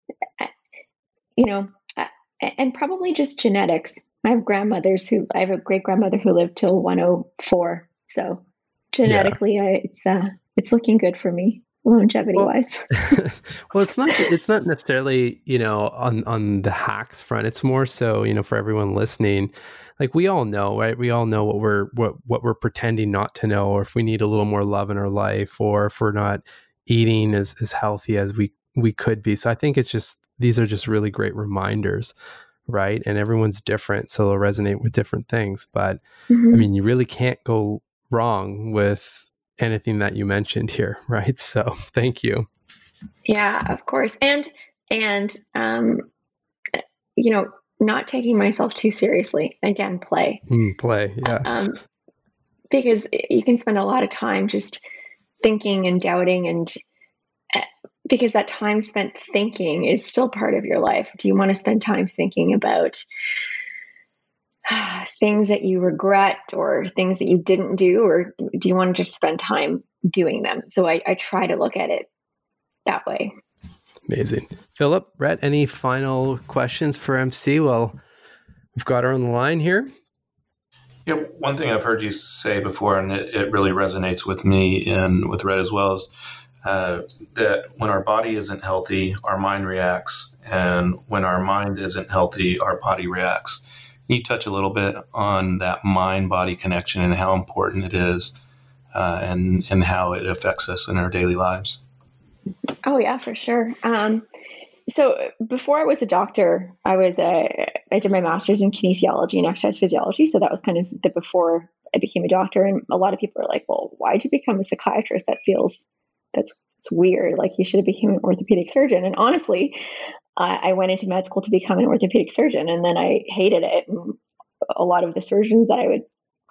you know, and probably just genetics. I have grandmothers who, I have a great grandmother who lived till one oh four. So genetically, yeah. I, it's uh, it's looking good for me, longevity well, wise. Well, it's not it's not necessarily, you know, on on the hacks front. It's more so, you know, for everyone listening, like we all know, right? We all know what we're what what we're pretending not to know, or if we need a little more love in our life, or if we're not eating as as healthy as we we could be. So I think it's just these are just really great reminders. Right. And everyone's different. So they'll resonate with different things. But mm-hmm. I mean, you really can't go wrong with anything that you mentioned here. Right. So thank you. Yeah, of course. And, and, um, you know, not taking myself too seriously. Again, play. Mm, play. Yeah. Um, because you can spend a lot of time just thinking and doubting, and because that time spent thinking is still part of your life. Do you want to spend time thinking about uh, things that you regret or things that you didn't do, or do you want to just spend time doing them? So I, I try to look at it that way. Amazing. Philip, Rhett, any final questions for M C? Well, we've got her on the line here. Yeah, one thing I've heard you say before, and it, it really resonates with me and with Rhett as well, is Uh, that when our body isn't healthy, our mind reacts. And when our mind isn't healthy, our body reacts. Can you touch a little bit on that mind-body connection and how important it is uh, and, and how it affects us in our daily lives? Oh, yeah, for sure. Um, so before I was a doctor, I was a, I did my master's in kinesiology and exercise physiology. So that was kind of the before I became a doctor. And a lot of people are like, well, why did you become a psychiatrist? That feels That's it's weird. Like you should have become an orthopedic surgeon. And honestly, uh, I went into med school to become an orthopedic surgeon, and then I hated it. And a lot of the surgeons that I would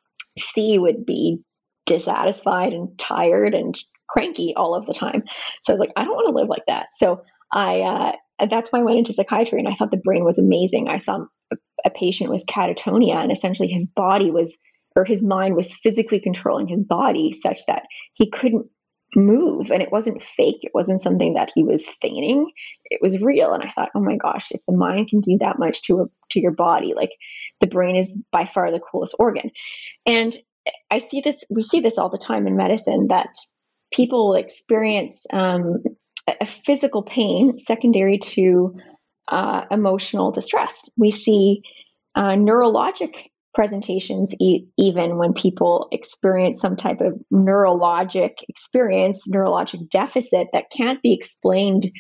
see would be dissatisfied and tired and cranky all of the time. So I was like, I don't want to live like that. So I uh, that's why I went into psychiatry, and I thought the brain was amazing. I saw a, a patient with catatonia, and essentially his body was, or his mind was physically controlling his body such that he couldn't move, and it wasn't fake. It wasn't something that he was feigning. It was real. And I thought, oh my gosh, if the mind can do that much to a, to your body, like the brain is by far the coolest organ. And I see this, we see this all the time in medicine, that people experience um, a physical pain secondary to uh, emotional distress. We see uh, neurologic presentations, e- even when people experience some type of neurologic experience, neurologic deficit that can't be explained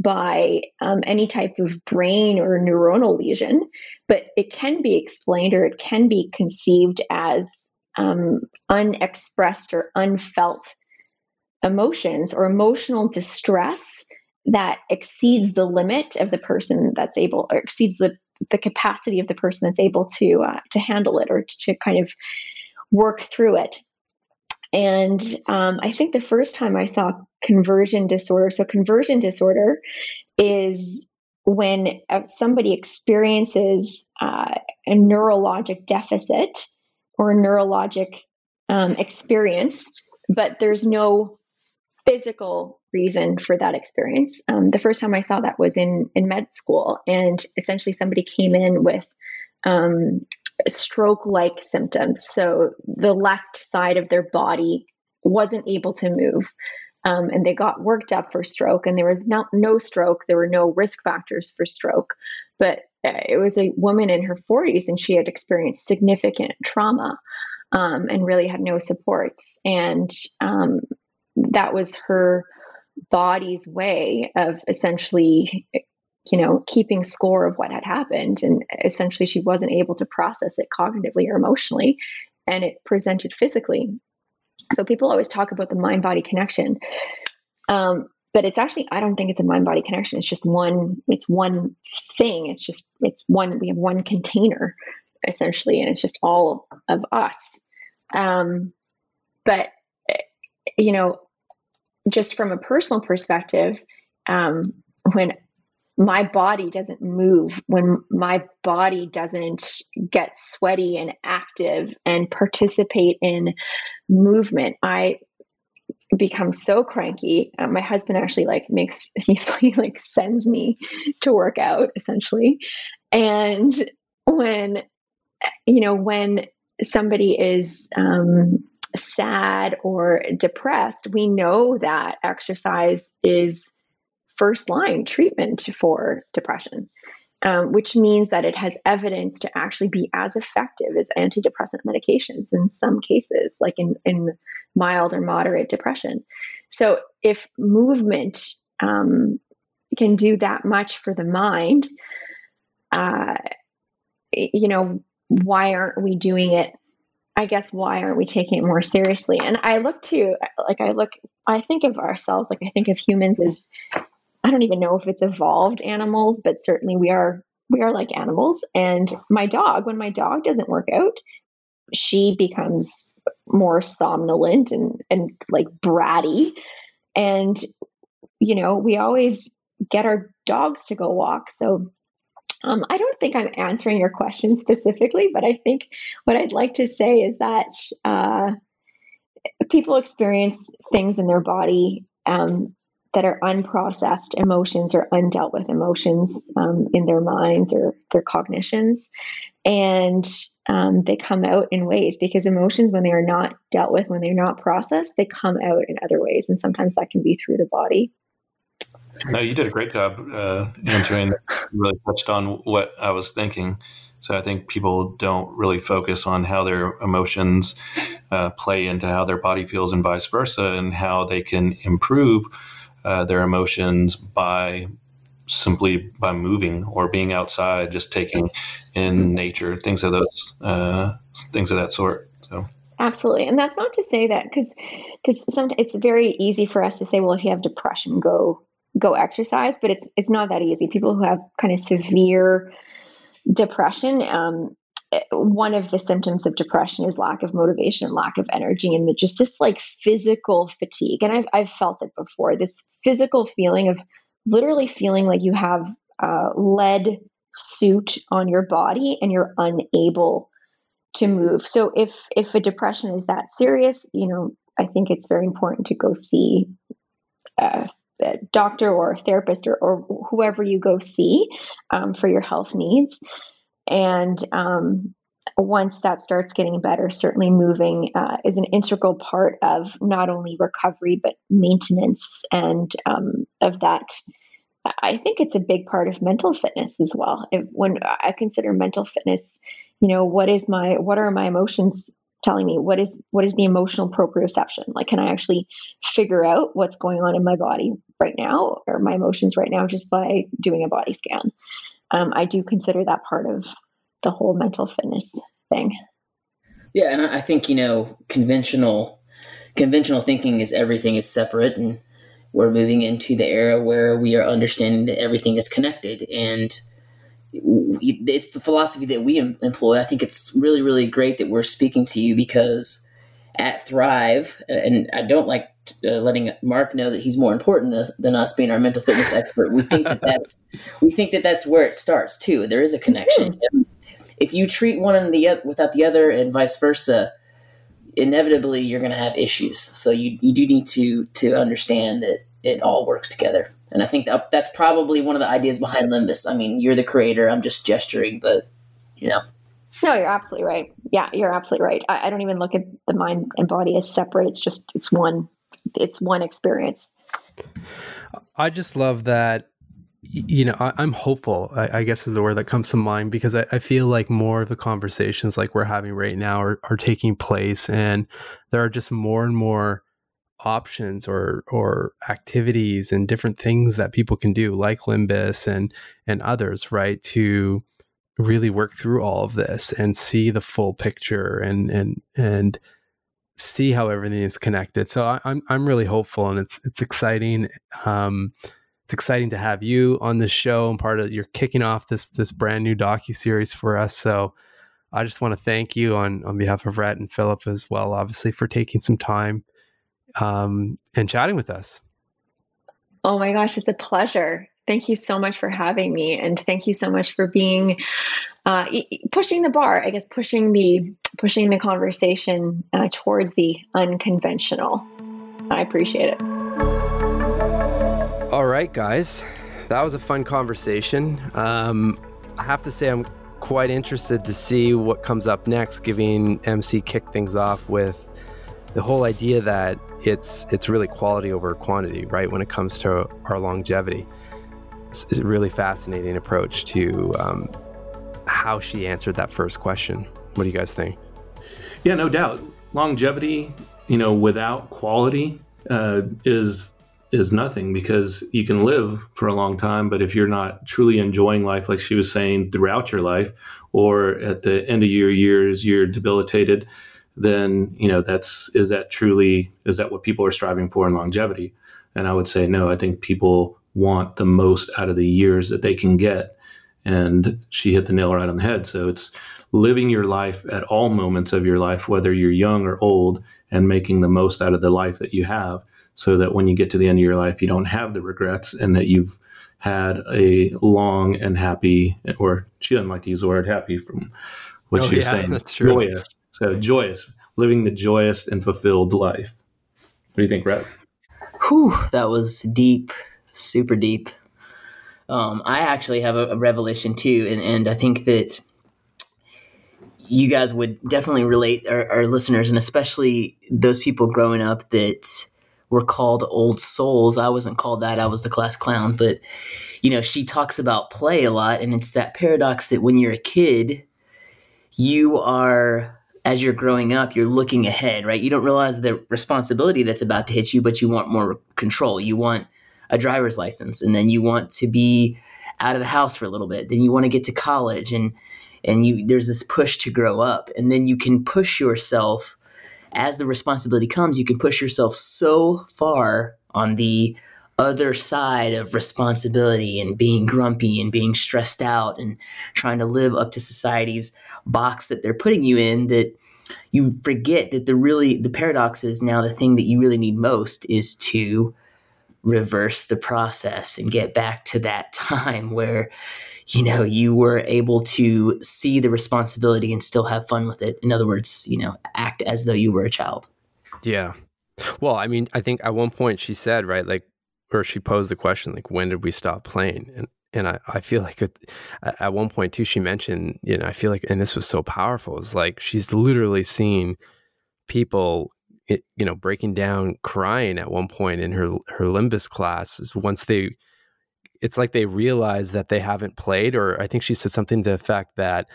by um, any type of brain or neuronal lesion, but it can be explained, or it can be conceived as um, unexpressed or unfelt emotions or emotional distress that exceeds the limit of the person that's able, or exceeds the the capacity of the person that's able to uh, to handle it, or to kind of work through it. And um, I think the first time I saw conversion disorder, so conversion disorder is when somebody experiences uh, a neurologic deficit or a neurologic um, experience, but there's no physical reason for that experience. Um, the first time I saw that was in, in med school, and essentially somebody came in with um, stroke-like symptoms. So the left side of their body wasn't able to move, um, and they got worked up for stroke, and there was not, no stroke. There were no risk factors for stroke, but uh, it was a woman in her forties, and she had experienced significant trauma um, and really had no supports. And um, that was her body's way of essentially, you know, keeping score of what had happened. And essentially she wasn't able to process it cognitively or emotionally, and it presented physically. So people always talk about the mind-body connection. Um, but it's actually, I don't think it's a mind-body connection. It's just one, it's one thing. It's just, it's one, we have one container essentially, and it's just all of us. Um, but you know, just from a personal perspective, um, when my body doesn't move, when my body doesn't get sweaty and active and participate in movement, I become so cranky. Uh, my husband actually like makes, he's like, like sends me to work out essentially. And when, you know, when somebody is um, sad or depressed, we know that exercise is first line treatment for depression, um, which means that it has evidence to actually be as effective as antidepressant medications in some cases, like in, in mild or moderate depression. So if movement um, can do that much for the mind, uh, you know, why aren't we doing it? I guess, why aren't we taking it more seriously? And I look to, like, I look, I think of ourselves, like I think of humans as, I don't even know if it's evolved animals, but certainly we are, we are like animals. And my dog, when my dog doesn't work out, she becomes more somnolent and, and like bratty. And, you know, we always get our dogs to go walk. So um, I don't think I'm answering your question specifically, but I think what I'd like to say is that uh, people experience things in their body um, that are unprocessed emotions or undealt with emotions um, in their minds or their cognitions. And um, they come out in ways, because emotions, when they are not dealt with, when they're not processed, they come out in other ways. And sometimes that can be through the body. No, you did a great job uh, answering. You really touched on what I was thinking. So I think people don't really focus on how their emotions uh, play into how their body feels and vice versa, and how they can improve Uh, their emotions by simply by moving or being outside, just taking in nature, things of those uh, things of that sort. So absolutely, and that's not to say that because because sometimes it's very easy for us to say, well, if you have depression, go go exercise, but it's it's not that easy. People who have kind of severe depression, um, one of the symptoms of depression is lack of motivation, lack of energy, and the, just this like physical fatigue. And I've, I've felt it before, this physical feeling of literally feeling like you have a lead suit on your body and you're unable to move. So if, if a depression is that serious, you know, I think it's very important to go see a, a doctor or a therapist or, or whoever you go see um, for your health needs. And um, once that starts getting better, certainly moving uh, is an integral part of not only recovery, but maintenance and um, of that. I think it's a big part of mental fitness as well. If, when I consider mental fitness, you know, what is my, what are my emotions telling me? What is, what is the emotional proprioception? Like, can I actually figure out what's going on in my body right now or my emotions right now just by doing a body scan? Um, I do consider that part of the whole mental fitness thing. Yeah, and I think, you know, conventional conventional thinking is everything is separate, and we're moving into the era where we are understanding that everything is connected. And it's the philosophy that we employ. I think it's really, really great that we're speaking to you, because at Thrive, and I don't like uh, letting Mark know that he's more important than us, than us being our mental fitness expert. We think that that's we think that that's where it starts too. There is a connection. Mm-hmm. If you treat one and the without the other, and vice versa, inevitably you're going to have issues. So you you do need to to understand that it all works together. And I think that that's probably one of the ideas behind Limbus. I mean, you're the creator. I'm just gesturing, but you know. No, you're absolutely right. Yeah, you're absolutely right. I, I don't even look at the mind and body as separate. It's just, it's one, it's one experience. I just love that, you know, I, I'm hopeful, I, I guess is the word that comes to mind, because I, I feel like more of the conversations like we're having right now are, are taking place, and there are just more and more options or or activities and different things that people can do, like Limbus and and others, right, to really work through all of this and see the full picture and and and see how everything is connected. So I, I'm I'm really hopeful, and it's it's exciting. Um, it's exciting to have you on the show, and part of you're kicking off this this brand new docuseries for us. So I just want to thank you on on behalf of Rhett and Philip as well, obviously, for taking some time um, and chatting with us. Oh my gosh, it's a pleasure. Thank you so much for having me. And thank you so much for being, uh, pushing the bar, I guess, pushing the, pushing the conversation uh, towards the unconventional. I appreciate it. All right, guys, that was a fun conversation. Um, I have to say I'm quite interested to see what comes up next, giving M C kick things off with the whole idea that it's it's really quality over quantity, right? When it comes to our longevity. It's a really fascinating approach to um, how she answered that first question. What do you guys think? Yeah, no doubt. Longevity, you know, without quality uh, is is nothing, because you can live for a long time, but if you're not truly enjoying life, like she was saying, throughout your life, or at the end of your years, you're debilitated, then, you know, that's, is that truly, is that what people are striving for in longevity? And I would say, no, I think people want the most out of the years that they can get. And she hit the nail right on the head. So it's living your life at all moments of your life, whether you're young or old, and making the most out of the life that you have, so that when you get to the end of your life, you don't have the regrets, and that you've had a long and happy, or she doesn't like to use the word happy from what oh, she was yeah, saying, that's true. joyous. So joyous, living the joyous and fulfilled life. What do you think, Rhett? Whew, that was deep, super deep. Um, I actually have a, a revelation too, and, and I think that you guys would definitely relate, our, our listeners, and especially those people growing up that were called old souls. I wasn't called that. I was the class clown. But, you know, she talks about play a lot, and it's that paradox that when you're a kid, you are, as you're growing up, you're looking ahead, right? You don't realize the responsibility that's about to hit you, but you want more control. You want a driver's license, and then you want to be out of the house for a little bit. Then you want to get to college, and and you there's this push to grow up, and then you can push yourself as the responsibility comes. You can push yourself so far on the other side of responsibility and being grumpy and being stressed out and trying to live up to society's box that they're putting you in, that you forget that the really the paradox is now the thing that you really need most is to reverse the process and get back to that time where, you know, you were able to see the responsibility and still have fun with it. In other words, you know, act as though you were a child. Yeah. Well, I mean, I think at one point she said, right, like, or she posed the question, like, when did we stop playing? And and I, I feel like it, at one point too, she mentioned, you know, I feel like, and this was so powerful, it's like she's literally seen people, it, you know, breaking down, crying at one point in her her Limbus classes once they, it's like they realize that they haven't played, or I think she said something to the effect that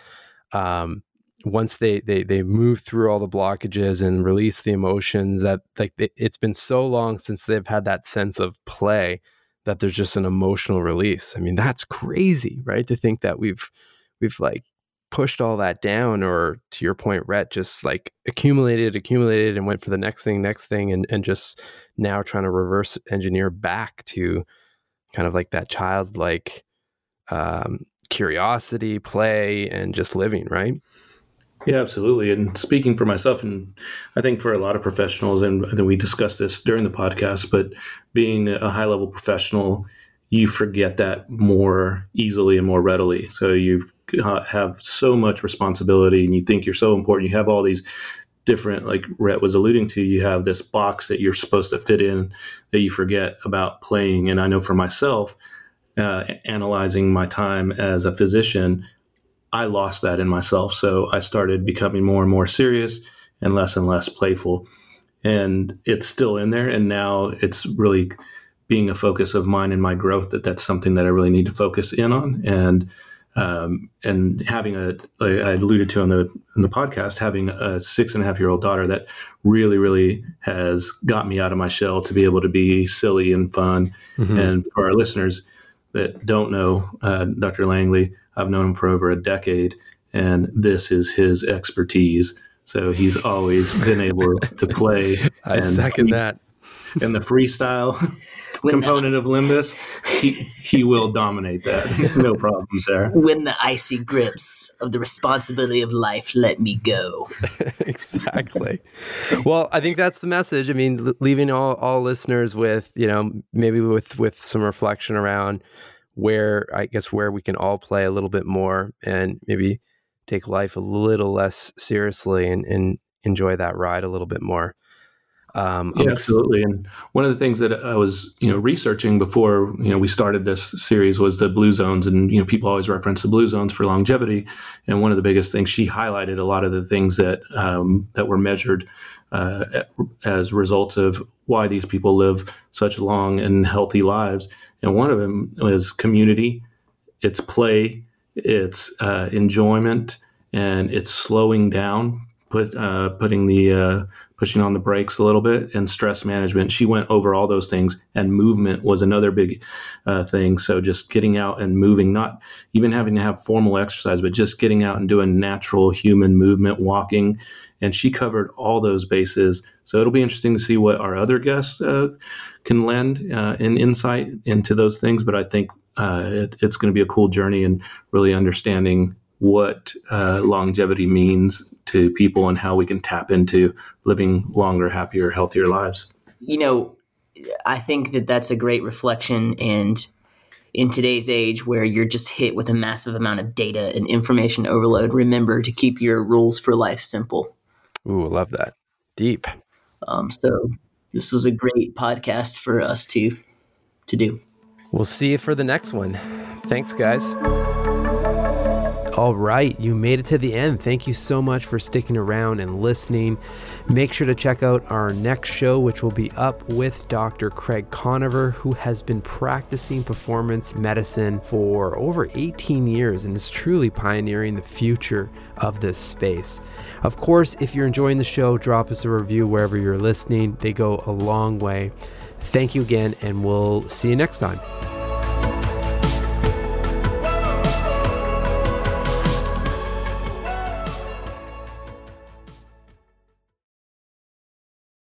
um, once they, they, they move through all the blockages and release the emotions, that like they, it's been so long since they've had that sense of play that there's just an emotional release. I mean, that's crazy, right? To think that we've, we've like pushed all that down, or to your point, Rhett, just like accumulated, accumulated and went for the next thing, next thing. And, and just now trying to reverse engineer back to kind of like that childlike um, curiosity, play, and just living, right? Yeah, absolutely. And speaking for myself, and I think for a lot of professionals, and I think we discussed this during the podcast, but being a high-level professional, you forget that more easily and more readily. So you have so much responsibility, and you think you're so important. You have all these different, like Rhett was alluding to, you have this box that you're supposed to fit in that you forget about playing. And I know for myself, uh, analyzing my time as a physician, I lost that in myself. So I started becoming more and more serious and less and less playful. And it's still in there. And now it's really being a focus of mine in my growth, that that's something that I really need to focus in on. And Um, and having a, like I alluded to on the on the podcast, having a six and a half year old daughter that really, really has got me out of my shell to be able to be silly and fun. Mm-hmm. And for our listeners that don't know uh, Doctor Langley, I've known him for over a decade, and this is his expertise. So he's always been able to play. I and second free- that. And the freestyle when component the, of Limbus, he, he will dominate that. No problems there. When the icy grips of the responsibility of life let me go. Exactly. Well, I think that's the message. I mean, leaving all, all listeners with, you know, maybe with, with some reflection around where I guess where we can all play a little bit more and maybe take life a little less seriously and, and enjoy that ride a little bit more. Um, yeah, absolutely. And one of the things that I was, you know, researching before, you know, we started this series was the blue zones, and, you know, people always reference the blue zones for longevity. And one of the biggest things, she highlighted a lot of the things that, um, that were measured, uh, as results of why these people live such long and healthy lives. And one of them was community, it's play, it's, uh, enjoyment, and it's slowing down, put, uh, putting the, uh, pushing on the brakes a little bit, and stress management. She went over all those things, and movement was another big uh, thing. So just getting out and moving, not even having to have formal exercise, but just getting out and doing natural human movement, walking. And she covered all those bases. So it'll be interesting to see what our other guests uh, can lend uh, in insight into those things. But I think uh, it, it's going to be a cool journey and really understanding what uh, longevity means to people and how we can tap into living longer, happier, healthier lives. You know, I think that that's a great reflection. And in today's age where you're just hit with a massive amount of data and information overload, remember to keep your rules for life simple. Ooh, I love that. Deep. Um, so this was a great podcast for us to, to do. We'll see you for the next one. Thanks, guys. All right, you made it to the end. Thank you so much for sticking around and listening. Make sure to check out our next show, which will be up with Doctor Craig Conover, who has been practicing performance medicine for over eighteen years and is truly pioneering the future of this space. Of course, if you're enjoying the show, drop us a review wherever you're listening. They go a long way. Thank you again, and we'll see you next time.